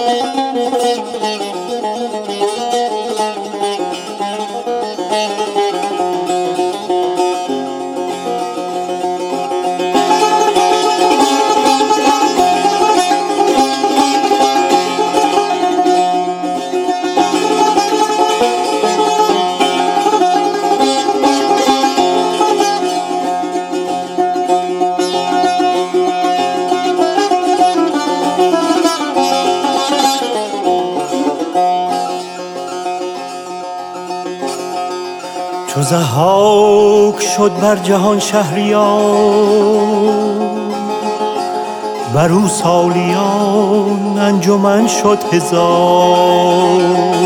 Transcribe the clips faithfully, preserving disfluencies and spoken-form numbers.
چو ضحاک شد بر جهان شهریار، بر او سالیان انجمن شد هزار.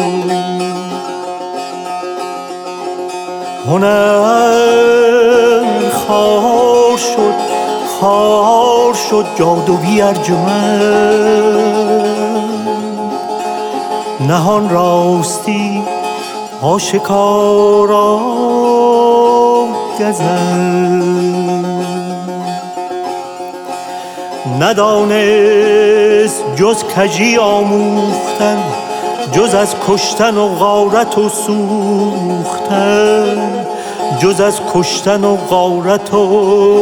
هنر خوار شد خوار شد جادوی ارجمند، نهان راستی آشکارا گزند. ندانست جز کژی آموختن، جز از کشتن و غارت و سوختن، جز از کشتن و غارت و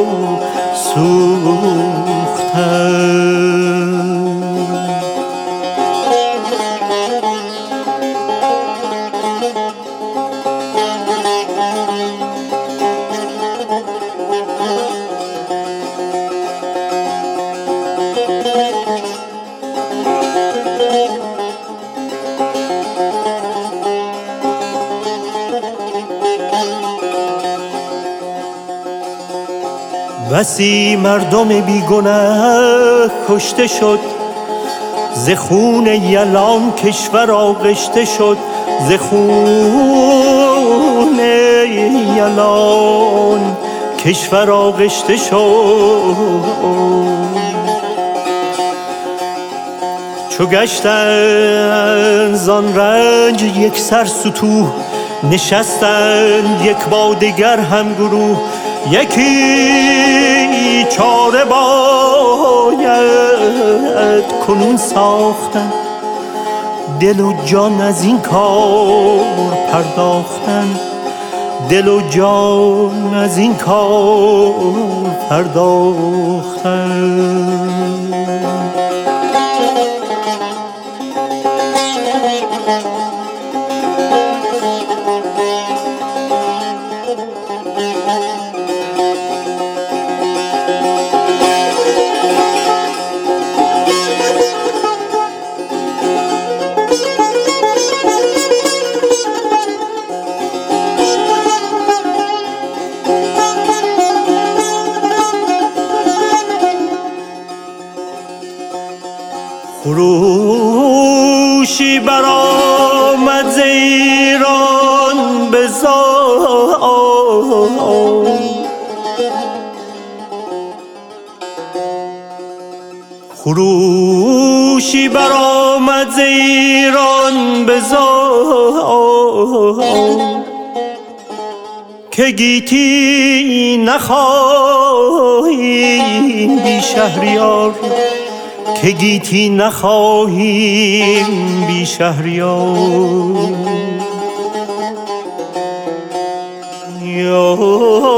سوختن. بسی مردم بیگناه کشته شد، ز خون یلان کشور آغشته شد، ز خون یلان کشور آغشته شد. چو گشتند زان رنج یک سر ستوه، نشستند یک با دگر هم گروه. یکی چاره باید کنون ساختن، دل و جان از این کار پرداختن، دل و جان از این کار پرداختن. خروشی برآمد ز ایران به زار، خروشی برآمد ز ایران به زار، که گیتی نخواهیم بی شهریار، که گیتی نخواهیم بی شهریار. یا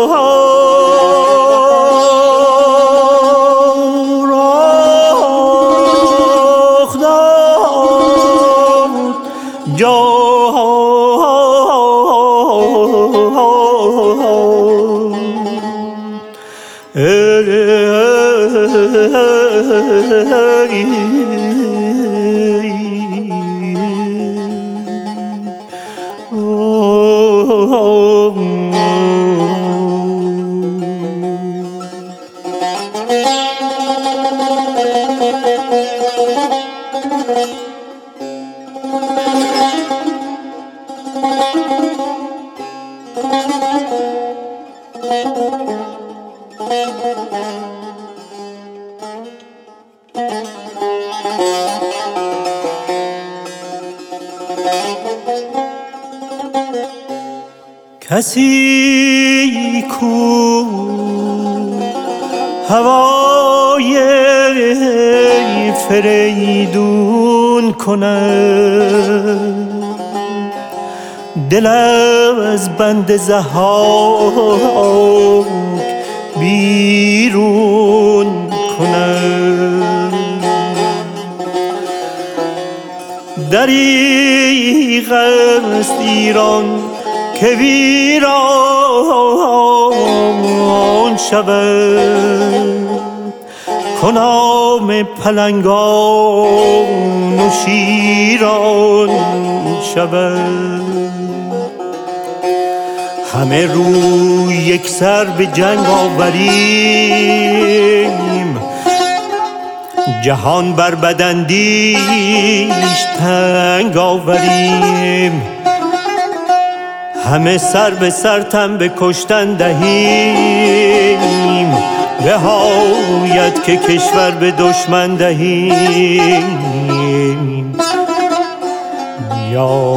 رخ داد کسی کو هوای فریدون کند دل از بند ضحاک بیرون کند دریغ است ایران که ویران شود کنام پلنگان و شیران شود همه روی یک سر به جنگ آوریم جهان بر بداندیش تنگ آوریم همه سر به سر تن به کشتن دهیم نهایت که کشور به دشمن دهیم یا